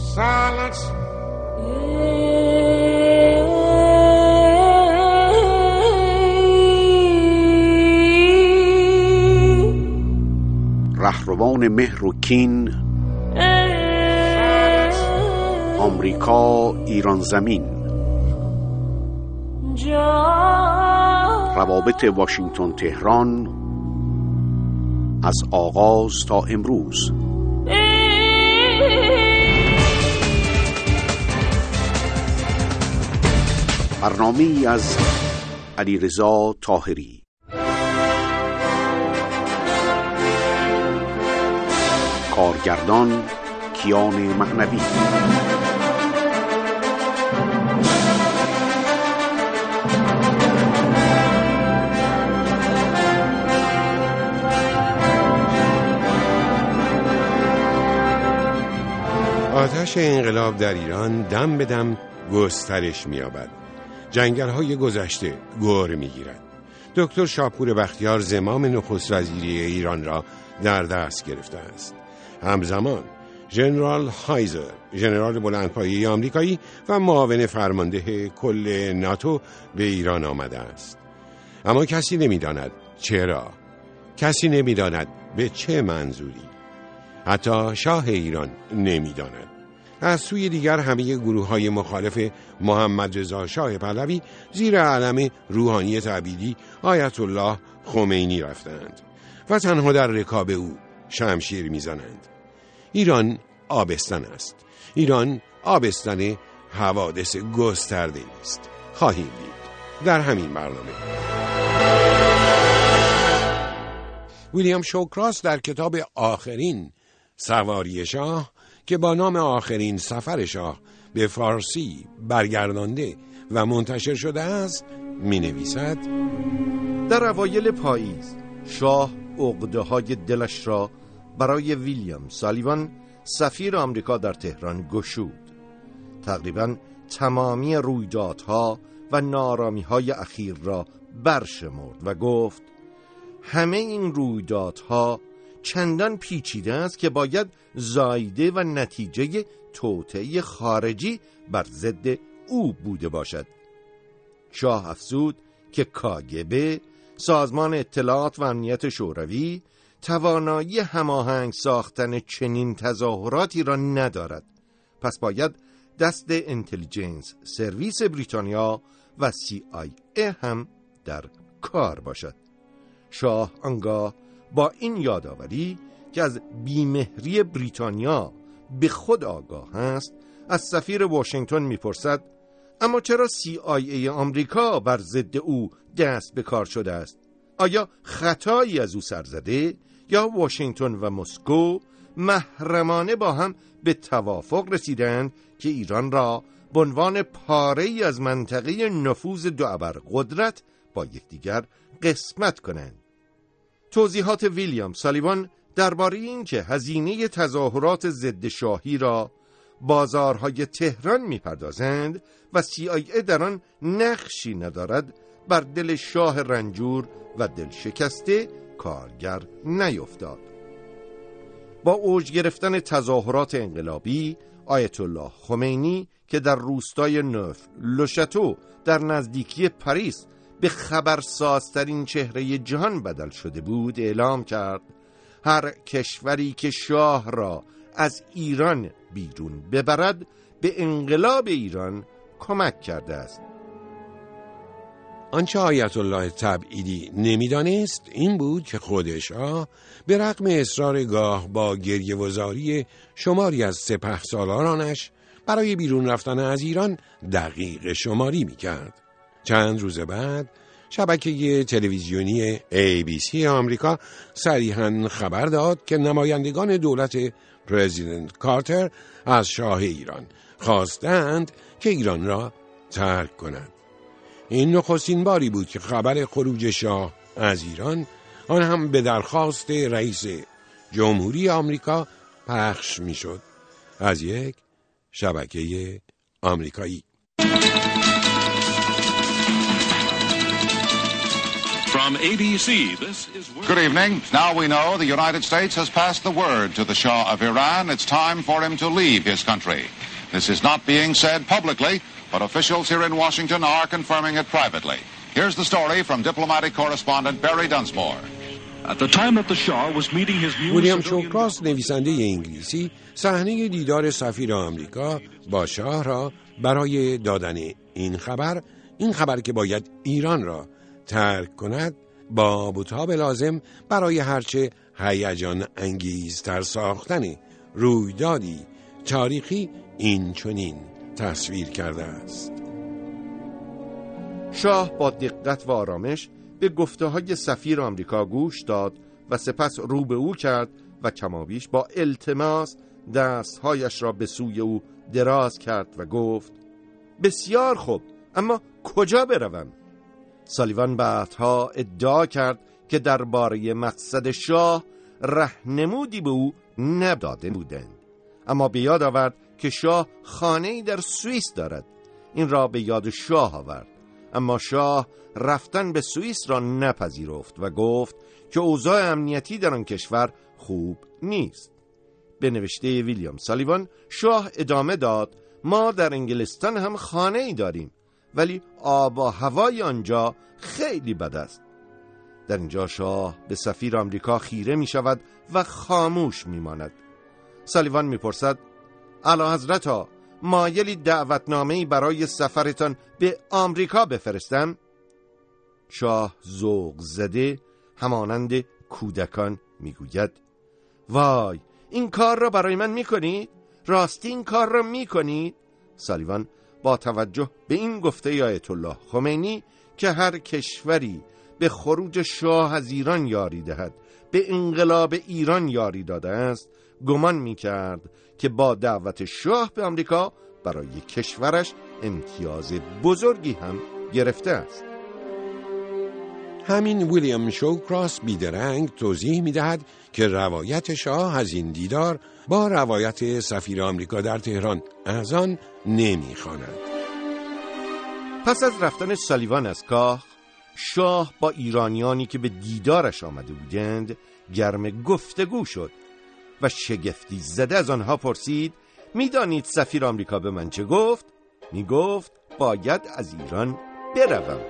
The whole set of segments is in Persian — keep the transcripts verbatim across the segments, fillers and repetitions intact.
silence. رهروان مهر و کین، آمریکا ایران زمین، روابط واشنگتن تهران از آغاز تا امروز. برنامه‌ای از علیرضا طاهری. کارگردان کیان معنوی. آتش انقلاب در ایران دم به دم گسترش می‌یابد. جنگل‌های گذشته گور می‌گیرد. دکتر شاپور بختیار زمام نخست وزیری ایران را در دست گرفته است. همزمان ژنرال هایزر، ژنرال بلندپایه آمریکایی و معاون فرمانده کل ناتو به ایران آمده است. اما کسی نمی‌داند چرا. کسی نمی‌داند به چه منظوری. حتی شاه ایران نمی‌داند. از سوی دیگر همه گروه‌های مخالف محمد رضا شاه پهلوی زیر علم روحانی تعبیدی آیت الله خمینی رفتند و تنها در رکاب او شمشیر می‌زنند. ایران آبستن است. ایران آبستن حوادث گسترده است. خواهیم دید در همین برنامه. ویلیام شوکراس در کتاب آخرین سواری شاه که با نام آخرین سفر شاه به فارسی برگردانده و منتشر شده است می نویسد: در اوایل پاییز شاه عقده‌های دلش را برای ویلیام سالیوان سفیر آمریکا در تهران گشود. تقریباً تمامی رویدادها و نارامی‌های اخیر را برشمرد و گفت همه این رویدادها چندان پیچیده است که باید زایده و نتیجه توطئه خارجی بر ضد او بوده باشد. شاه افزود که کاگبه، سازمان اطلاعات و امنیت شوروی، توانایی هماهنگ ساختن چنین تظاهراتی را ندارد. پس باید دست انتلیجنس سرویس بریتانیا و سی آی ای هم در کار باشد. شاه آنگاه با این یادآوری که از بیمهری بریتانیا به خود آگاه است از سفیر واشنگتن میپرسد اما چرا سی آی ای آمریکا بر ضد او دست به کار شده است؟ آیا خطایی از او سر زده یا واشنگتن و مسکو محرمانه با هم به توافق رسیدند که ایران را به عنوان پاره‌ای از منطقه نفوذ دو ابرقدرت با یکدیگر قسمت کنند؟ توضیحات ویلیام سالیوان درباره این که هزینه تظاهرات ضد شاهی را بازارهای تهران می‌پردازند و سی آی ای در آن نقشی ندارد بر دل شاه رنجور و دل شکسته کارگر نیفتاد. با اوج گرفتن تظاهرات انقلابی، آیت الله خمینی که در روستای نوف لوشاتو در نزدیکی پاریس به خبرسازترین چهره جهان بدل شده بود، اعلام کرد هر کشوری که شاه را از ایران بیرون ببرد به انقلاب ایران کمک کرده است. آنچه آیت الله تبعیدی نمیدانست این بود که خود شاه به رغم اصرار گاه با گریه‌وزاری شماری از سپهسالارانش برای بیرون رفتن از ایران دقیق شماری میکرد. چند روز بعد شبکه تلویزیونی ای بی سی آمریکا صریحاً خبر داد که نمایندگان دولت پرزیدنت کارتر از شاه ایران خواستند که ایران را ترک کند. این نخستین باری بود که خبر خروج شاه از ایران، آن هم به درخواست رئیس جمهوری آمریکا، پخش میشد از یک شبکه آمریکایی. From From A B C, this is... Good evening. Now we know the United States has passed the word to the Shah of Iran. It's time for him to leave his country. This is not being said publicly, but officials here in Washington are confirming it privately. Here's the story from diplomatic correspondent Barry Dunsmore. At the time that the Shah was meeting his new ویلیام civilian... شوکراس نویسنده انگلیسی صحنه دیدار سفیر آمریکا با شاه را برای دادن این خبر این خبر که باید ایران را ترک کند با بطاب لازم برای هرچه هیجان انگیزتر ساختن رویدادی تاریخی این چنین تصویر کرده است. شاه با دقت و آرامش به گفته‌های سفیر آمریکا گوش داد و سپس رو به او کرد و کمابیش با التماس دستهایش را به سوی او دراز کرد و گفت: بسیار خوب، اما کجا بروم؟ سالیوان بعدها ادعا کرد که درباره مقصد شاه راهنمودی به او نداده بودند، اما به یاد آورد که شاه خانه‌ای در سوئیس دارد. این را به یاد شاه آورد، اما شاه رفتن به سوئیس را نپذیرفت و گفت که اوضاع امنیتی در آن کشور خوب نیست. به نوشته ویلیام سالیوان شاه ادامه داد: ما در انگلستان هم خانه‌ای داریم، ولی آب و هوای آنجا خیلی بد است. در اینجا شاه به سفیر آمریکا خیره می شود و خاموش می ماند. سالیوان می پرسد: اعلیحضرت، مایلی دعوتنامه‌ای برای سفرتان به آمریکا بفرستم؟ شاه ذوق زده همانند کودکان می گوید: وای، این کار را برای من می کنید؟ راستی این کار را می کنید؟ سالیوان با توجه به این گفته آیت الله خمینی که هر کشوری به خروج شاه از ایران یاری دهد به انقلاب ایران یاری داده است، گمان می کرد که با دعوت شاه به آمریکا برای کشورش امتیاز بزرگی هم گرفته است. همین ویلیام شوکراس بیدرنگ توضیح می دهد که روایت شاه از این دیدار با روایت سفیر آمریکا در تهران از آن نمی خواند. پس از رفتن سالیوان از کاخ، شاه با ایرانیانی که به دیدارش آمده بودند گرم گفتگو شد و شگفتی زده از آنها پرسید: میدانید سفیر آمریکا به من چه گفت؟ می گفت باید از ایران بروم.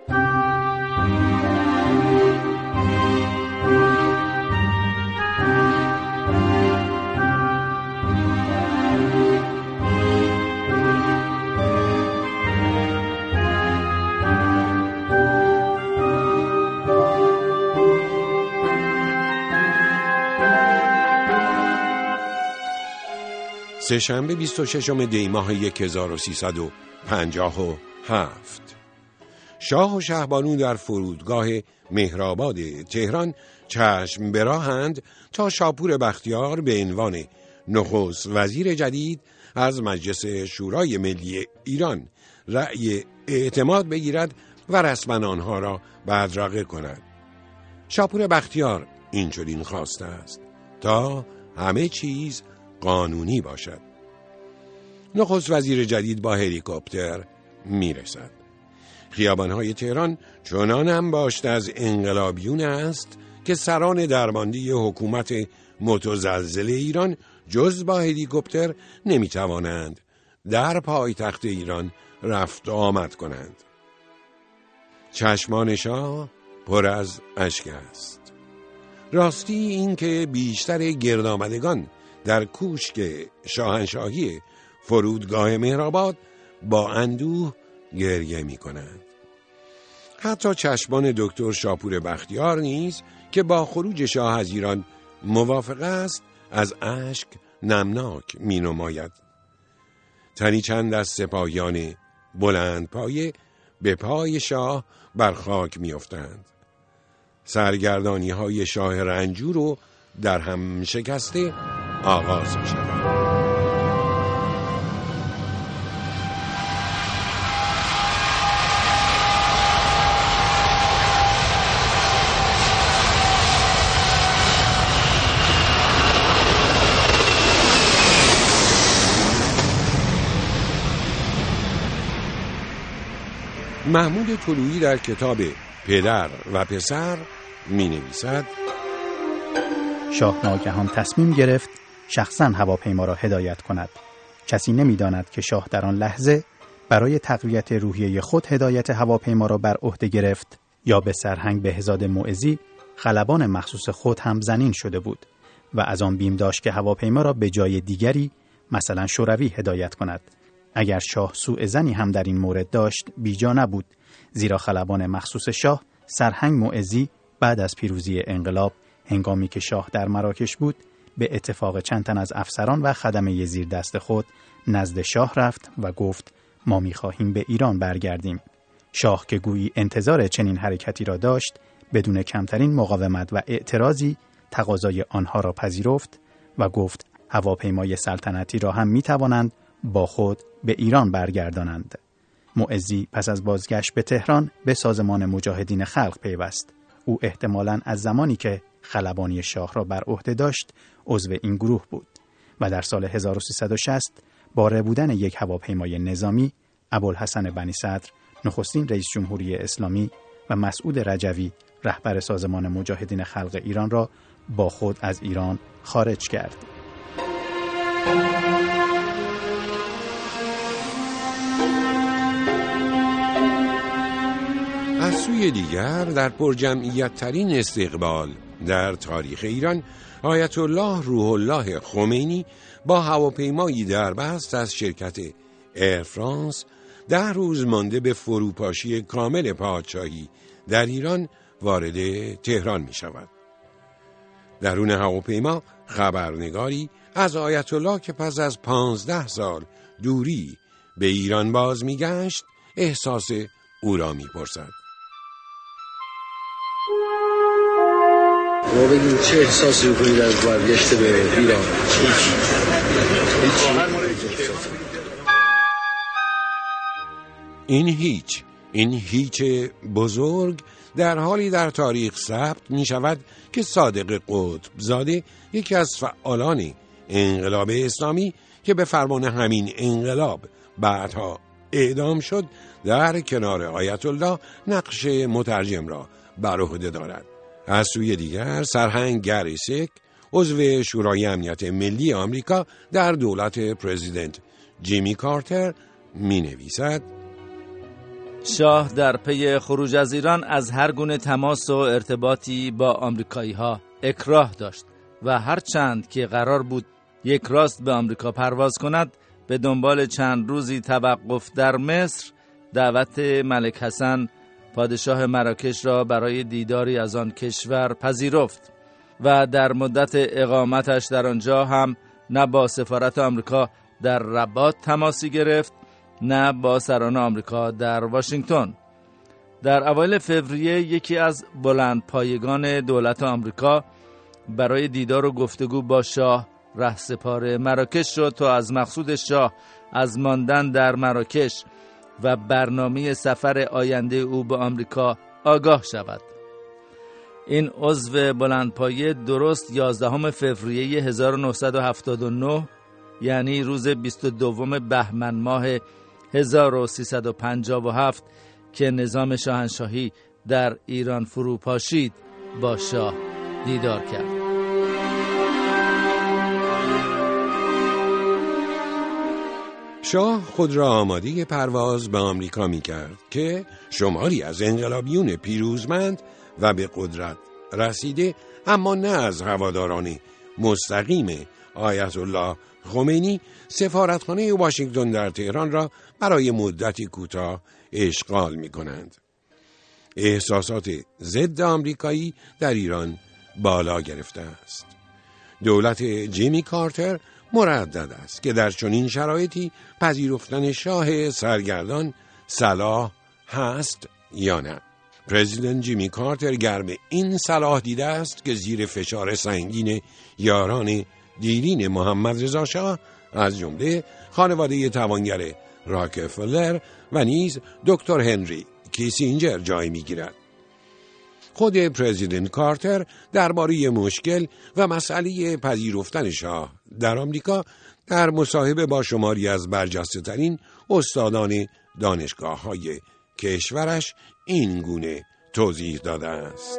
سه‌شنبه بیست و ششم دی ماه هزار و سیصد و پنجاه و هفت شاه و شهبانو در فرودگاه مهرآباد تهران چشم براهند تا شاپور بختیار به عنوان نخست وزیر جدید از مجلس شورای ملی ایران رأی اعتماد بگیرد و رسما آنها را بدرقه کند. شاپور بختیار اینچنین خواسته است تا همه چیز قانونی باشد. نخست وزیر جدید با هلیکوپتر میرسد. خیابان‌های تهران چنان انباشته از انقلابیون است که سران دربندی حکومت متزلزل ایران جز با هلیکوپتر نمیتوانند در پایتخت ایران رفت آمد کنند. چشمان شاه پر از اشک است. راستی این که بیشتر گردآمدگان در کوشک شاهنشاهی فرودگاه مهرآباد با اندوه گریه می کنند. حتی چشمان دکتر شاپور بختیار نیز که با خروج شاه از ایران موافق است از اشک نمناک می نماید. تنی چند از سپاهیان بلند پایه به پای شاه بر خاک می افتند. سرگردانی های شاه رنجور رو در هم شکسته آغاز می شود. محمود طلویی در کتاب پدر و پسر می نویسد: شاه ناگهان تصمیم گرفت شخصاً هواپیما را هدایت کند. کسی نمی‌داند که شاه در آن لحظه برای تقویت روحیه خود هدایت هواپیما را بر عهده گرفت یا به سرهنگ بهزاد موعظی خلبان مخصوص خود هم زنین شده بود و از آن بیم داشت که هواپیما را به جای دیگری مثلا شوروی هدایت کند. اگر شاه سوء ظنی هم در این مورد داشت بیجا نبود، زیرا خلبان مخصوص شاه سرهنگ موعظی بعد از پیروزی انقلاب هنگامی که شاه در مراکش بود به اتفاق چند تن از افسران و خدمه زیر دست خود نزد شاه رفت و گفت ما می‌خواهیم به ایران برگردیم. شاه که گویی انتظار چنین حرکتی را داشت بدون کمترین مقاومت و اعتراضی تقاضای آنها را پذیرفت و گفت هواپیمای سلطنتی را هم می‌توانند با خود به ایران برگردانند. موعظی پس از بازگشت به تهران به سازمان مجاهدین خلق پیوست. او احتمالاً از زمانی که خلبانی شاه را بر عهده داشت عضو این گروه بود و در سال هزار و سیصد و شصت با ربودن یک هواپیمای نظامی ابوالحسن بنی صدر نخستین رئیس جمهوری اسلامی و مسعود رجوی رهبر سازمان مجاهدین خلق ایران را با خود از ایران خارج کرد. از سوی دیگر در پرجمعیت ترین استقبال در تاریخ ایران آیت الله روح الله خمینی با هواپیمایی دربست از شرکت ایر فرانس ده روز مانده به فروپاشی کامل پادشاهی در ایران وارد تهران می شود. درون هواپیما خبرنگاری از آیت الله که پس از پانزده سال دوری به ایران باز می گشت احساس او را می پرسد. ما بگیم چه احساسی بکنید از برگشت به ایران؟ این هیچ این هیچ بزرگ در حالی در تاریخ ثبت می شود که صادق قطب زاده یکی از فعالان انقلاب اسلامی که به فرمان همین انقلاب بعدها اعدام شد در کنار آیت الله نقش مترجم را بر عهده دارد. از سوی دیگر سرهنگ گری سیک عضو شورای امنیت ملی آمریکا در دولت پرزیدنت جیمی کارتر می نویسد: شاه در پی خروج از ایران از هر گونه تماس و ارتباطی با آمریکایی ها اکراه داشت و هر چند که قرار بود یک راست به آمریکا پرواز کند به دنبال چند روزی توقف در مصر دعوت ملک حسن پادشاه مراکش را برای دیداری از آن کشور پذیرفت و در مدت اقامتش در آنجا هم نه با سفارت آمریکا در رباط تماسی گرفت نه با سران آمریکا در واشنگتن. در اوایل فوریه یکی از بلندپایگان دولت آمریکا برای دیدار و گفتگو با شاه رهسپار مراکش شد تا از مقصود شاه از ماندن در مراکش و برنامه سفر آینده او به آمریکا آگاه شود. این عضو بلندپایه درست یازدهم فوریه هزار و نهصد و هفتاد و نه یعنی روز بیست و دوم بهمن ماه هزار و سیصد و پنجاه و هفت که نظام شاهنشاهی در ایران فرو پاشید با شاه دیدار کرد. شاه خود را آماده پرواز به آمریکا می کرد که شماری از انقلابیون پیروزمند و به قدرت رسیده اما نه از هواداران مستقیم آیت الله خمینی سفارتخانه واشنگتن در تهران را برای مدتی کوتاه اشغال می کنند. احساسات ضد آمریکایی در ایران بالا گرفته است. دولت جیمی کارتر مردد است که در چنین شرایطی پذیرفتن شاه سرگردان صلاح هست یا نه. پرزیدنت جیمی کارتر گرم این صلاح دیده است که زیر فشار سنگین یاران دیرین محمد رضا شاه از جمله خانواده توانگر راکفلر و نیز دکتر هنری کیسینجر جای می‌گیرد. خود پرزیدنت کارتر درباره مشکل و مسئله پذیرفتن شاه در آمریکا در مصاحبه با شماری از برجسته‌ترین استادان دانشگاه‌های کشورش این گونه توضیح داده است.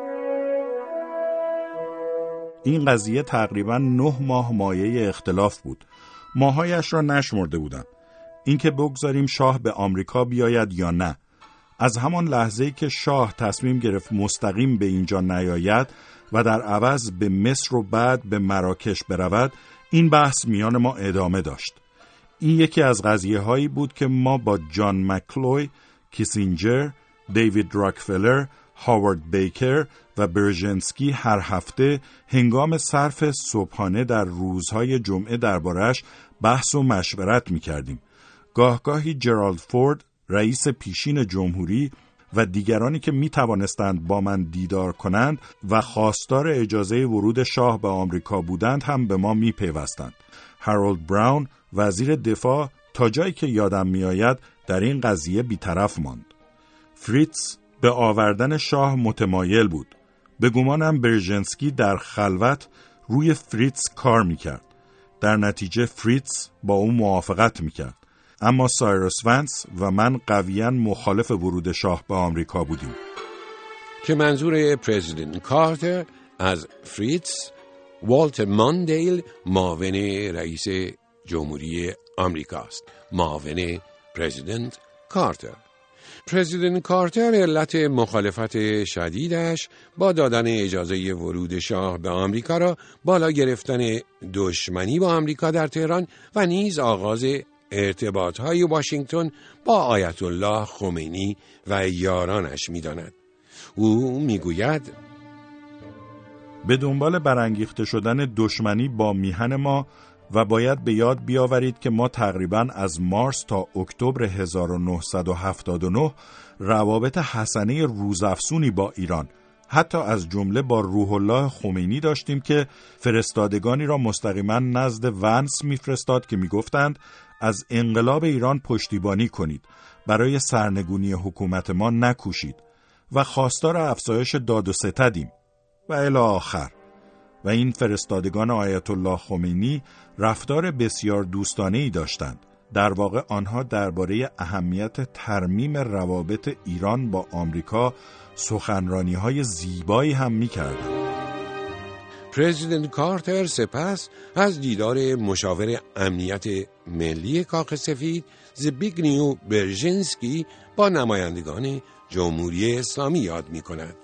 این قضیه تقریباً نه ماه مایه اختلاف بود. ماهایش را نشمرده بودم. اینکه بگذاریم شاه به آمریکا بیاید یا نه. از همان لحظه‌ای که شاه تصمیم گرفت مستقیم به اینجا نیاید و در عوض به مصر و بعد به مراکش برود، این بحث میان ما ادامه داشت. این یکی از قضیه هایی بود که ما با جان مکلوی، کیسینجر، دیوید راکفلر، هاوارد بیکر و برژنسکی هر هفته هنگام صرف صبحانه در روزهای جمعه درباره‌اش بحث و مشورت می‌کردیم. گاهگاهی جرالد فورد، رئیس پیشین جمهوری و دیگرانی که می‌توانستند با من دیدار کنند و خواستار اجازه ورود شاه به آمریکا بودند هم به ما می‌پیوستند. هارولد براون، وزیر دفاع، تا جایی که یادم می‌آید در این قضیه بی‌طرف ماند. فریتز به آوردن شاه متمایل بود. به گمانم برژنسکی در خلوت روی فریتز کار میکرد. در نتیجه فریتز با او موافقت میکرد. اما سایرس ونس و من قویاً مخالف ورود شاه به آمریکا بودیم. که منظور پرزیدنت کارتر از فریتز، والتر ماندیل معاون رئیس جمهوری آمریکاست. معاون پرزیدنت کارتر. پرزیدنت کارتر علت مخالفت شدیدش با دادن اجازه ورود شاه به آمریکا را بالا گرفتن دشمنی با آمریکا در تهران و نیز آغاز ارتباط‌های واشنگتن با آیت الله خمینی و یارانش می‌داند. او می‌گوید به دنبال برانگیخته شدن دشمنی با میهن ما و باید به یاد بیاورید که ما تقریباً از مارس تا اکتبر هزار و نهصد و هفتاد و نه روابط حسنه روزافزونی با ایران، حتی از جمله با روح الله خمینی داشتیم که فرستادگانی را مستقیما نزد ونس میفرستاد که میگفتند از انقلاب ایران پشتیبانی کنید، برای سرنگونی حکومت ما نکوشید و خواستار افزایش داد و ستدیم و الی آخر. و این فرستادگان آیت الله خمینی رفتار بسیار دوستانه‌ای داشتند. در واقع آنها درباره اهمیت ترمیم روابط ایران با آمریکا سخنرانی‌های زیبایی هم می‌کردند. پرزیدنت کارتر سپس از دیدار مشاور امنیت ملی کاخ سفید زبیگنیو برژنسکی با نمایندگان جمهوری اسلامی یاد می‌کند.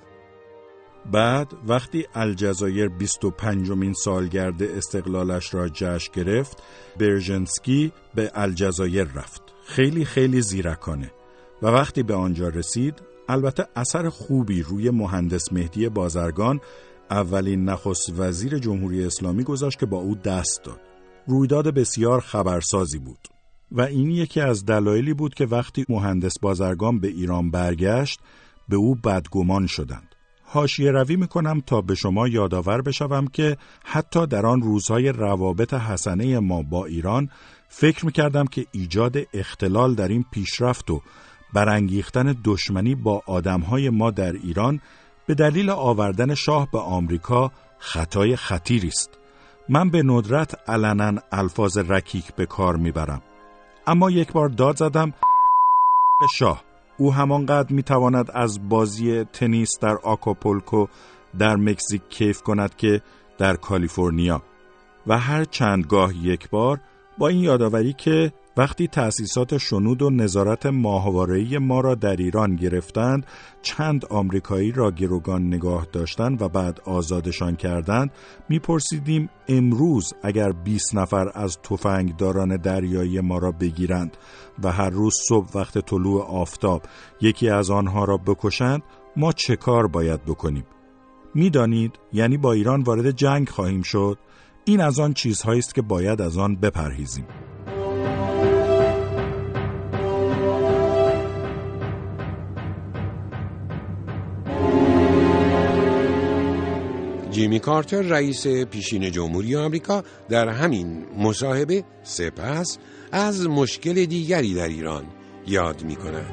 بعد وقتی الجزایر بیست و پنجمین سالگرد استقلالش را جشن گرفت، برژنسکی به الجزایر رفت. خیلی خیلی زیرکانه. و وقتی به آنجا رسید، البته اثر خوبی روی مهندس مهدی بازرگان، اولین نخست وزیر جمهوری اسلامی گذاشت که با او دست داد. رویداد بسیار خبرسازی بود. و این یکی از دلایلی بود که وقتی مهندس بازرگان به ایران برگشت، به او بدگمان شدند. حاشیه روی میکنم تا به شما یادآور بشوم که حتی در آن روزهای روابط حسنه ما با ایران فکر میکردم که ایجاد اختلال در این پیشرفت و برانگیختن دشمنی با آدمهای ما در ایران به دلیل آوردن شاه به آمریکا خطای خطیری است. من به ندرت علنا الفاظ رکیک به کار میبرم، اما یک بار داد زدم به شاه. او همانقدر میتواند از بازی تنیس در آکاپولکو در مکزیک کیف کند که در کالیفرنیا. و هر چند گاه یک بار با این یادآوری که وقتی تأسیسات شنود و نظارت ماهواره‌ای ما را در ایران گرفتند، چند آمریکایی را گروگان نگاه داشتند و بعد آزادشان کردند، میپرسیدیم امروز اگر بیست نفر از تفنگداران دریایی ما را بگیرند و هر روز صبح وقت طلوع آفتاب یکی از آنها را بکشند، ما چه کار باید بکنیم؟ میدانید، یعنی با ایران وارد جنگ خواهیم شد. این از آن چیزهایی است که باید از آن بپرهیزیم. جیمی کارتر رئیس پیشین جمهوری آمریکا در همین مصاحبه سپس از مشکل دیگری در ایران یاد می کند.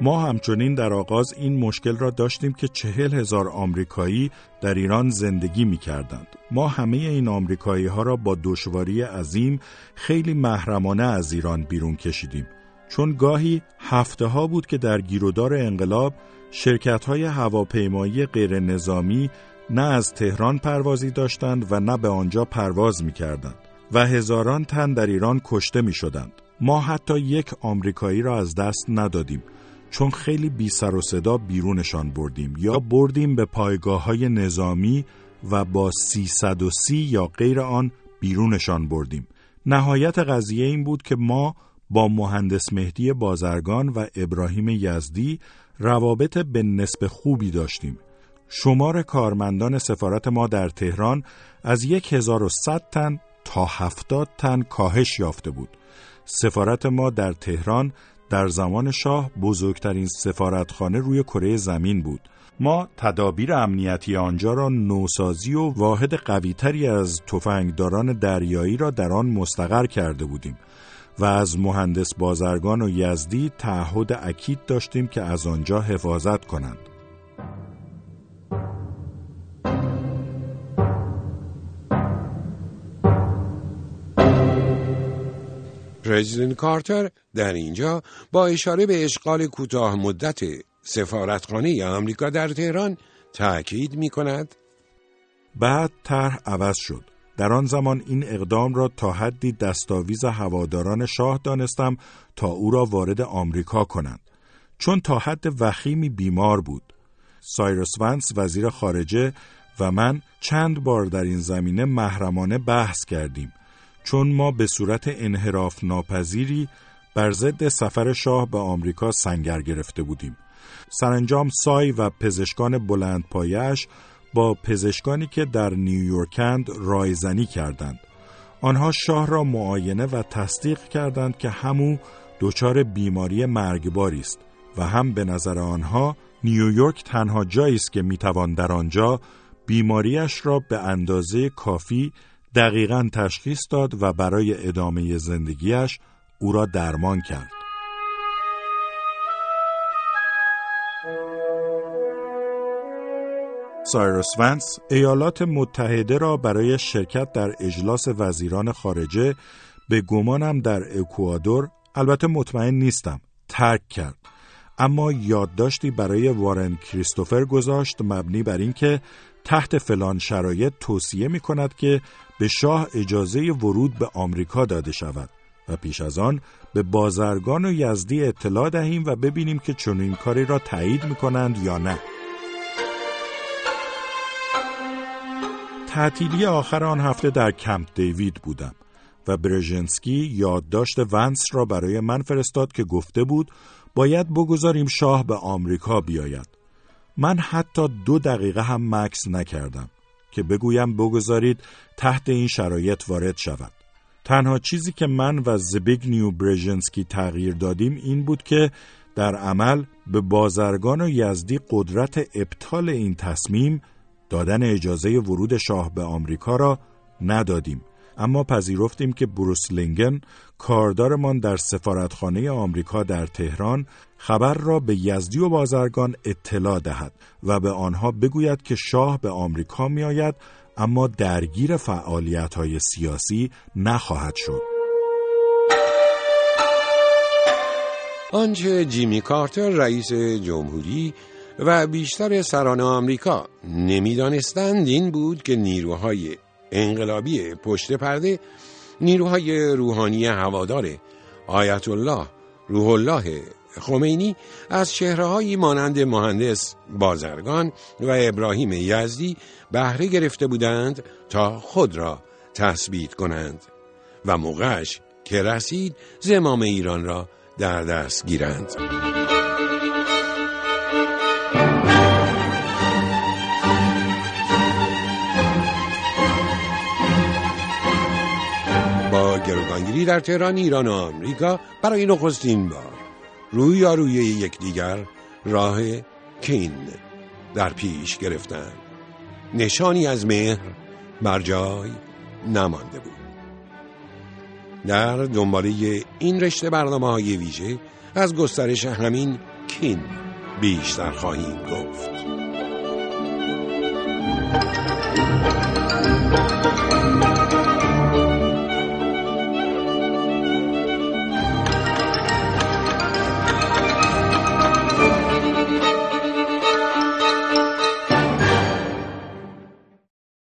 ما همچنین در آغاز این مشکل را داشتیم که چهل هزار آمریکایی در ایران زندگی می کردند. ما همه این آمریکایی ها را با دشواری عظیم خیلی محرمانه از ایران بیرون کشیدیم. چون گاهی هفته ها بود که در گیرودار انقلاب شرکت های هواپیمایی غیر نظامی نه از تهران پروازی داشتند و نه به آنجا پرواز می کردند و هزاران تن در ایران کشته می شدند. ما حتی یک آمریکایی را از دست ندادیم چون خیلی بی سر و صدا بیرونشان بردیم یا بردیم به پایگاه‌های نظامی و با سیصد و سی یا غیر آن بیرونشان بردیم. نهایت قضیه این بود که ما با مهندس مهدی بازرگان و ابراهیم یزدی روابط به نسب خوبی داشتیم. شمار کارمندان سفارت ما در تهران از یک هزار و صد تن تا هفتاد تن کاهش یافته بود. سفارت ما در تهران در زمان شاه بزرگترین سفارتخانه روی کره زمین بود. ما تدابیر امنیتی آنجا را نوسازی و واحد قوی‌تری از تفنگداران دریایی را در آن مستقر کرده بودیم و از مهندس بازرگان و یزدی تعهد اکید داشتیم که از آنجا حفاظت کنند. پرزیدنت کارتر در اینجا با اشاره به اشغال کوتاه مدت سفارتخانه آمریکا در تهران تأکید می کند بعد طرح عوض شد. در آن زمان این اقدام را تا حدی دستاویز هواداران شاه دانستم تا او را وارد آمریکا کنند، چون تا حد وخیمی بیمار بود. سایرس ونس وزیر خارجه و من چند بار در این زمینه محرمانه بحث کردیم، چون ما به صورت انحراف ناپذیری بر ضد سفر شاه به آمریکا سنگر گرفته بودیم. سرانجام سای و پزشکان بلندپایه‌اش با پزشکانی که در نیویورکند رایزنی کردند. آنها شاه را معاینه و تصدیق کردند که همو دچار بیماری مرگباری است و هم به نظر آنها نیویورک تنها جایی است که میتوان در آنجا بیماریش را به اندازه کافی دقیقاً تشخیص داد و برای ادامه زندگیش او را درمان کرد. سایرس ونس ایالات متحده را برای شرکت در اجلاس وزیران خارجه به گمانم در اکوادور، البته مطمئن نیستم، ترک کرد. اما یادداشتی برای وارن کریستوفر گذاشت مبنی بر این که تحت فلان شرایط توصیه می کند که به شاه اجازه ورود به آمریکا داده شود و پیش از آن به بازرگان و یزدی اطلاع دهیم و ببینیم که چنین کاری را تایید می کنند یا نه. تعطیلی آخر آن هفته در کمپ دیوید بودم و برژنسکی یادداشت ونس را برای من فرستاد که گفته بود باید بگذاریم شاه به آمریکا بیاید. من حتی دو دقیقه هم مکث نکردم که بگویم بگذارید تحت این شرایط وارد شود. تنها چیزی که من و زبیگنیو برژنسکی تغییر دادیم این بود که در عمل به بازرگان و یزدی قدرت ابطال این تصمیم دادن اجازه ورود شاه به آمریکا را ندادیم، اما پذیرفتیم که بروس لینگن کاردارمان در سفارتخانه آمریکا در تهران خبر را به یزدی و بازرگان اطلاع دهد و به آنها بگوید که شاه به آمریکا می آید اما درگیر فعالیت‌های سیاسی نخواهد شد. آنچه جیمی کارتر رئیس جمهوری و بیشتر سران آمریکا نمی‌دانستند این بود که نیروهای انقلابی پشت پرده، نیروهای روحانی هوادار آیت الله روح الله خمینی از چهره‌هایی مانند مهندس بازرگان و ابراهیم یزدی بهره گرفته بودند تا خود را تثبیت کنند و موقعش که رسید زمام ایران را در دست گیرند. با گروگانگیری در تهران، ایران و آمریکا برای نخستین بار رویاروی یکدیگر راه کین در پیش گرفتند. نشانی از مهر بر جای نمانده بود. در دنباله این رشته برنامه‌های ویژه از گسترش همین چین بیشتر خواهیم گفت.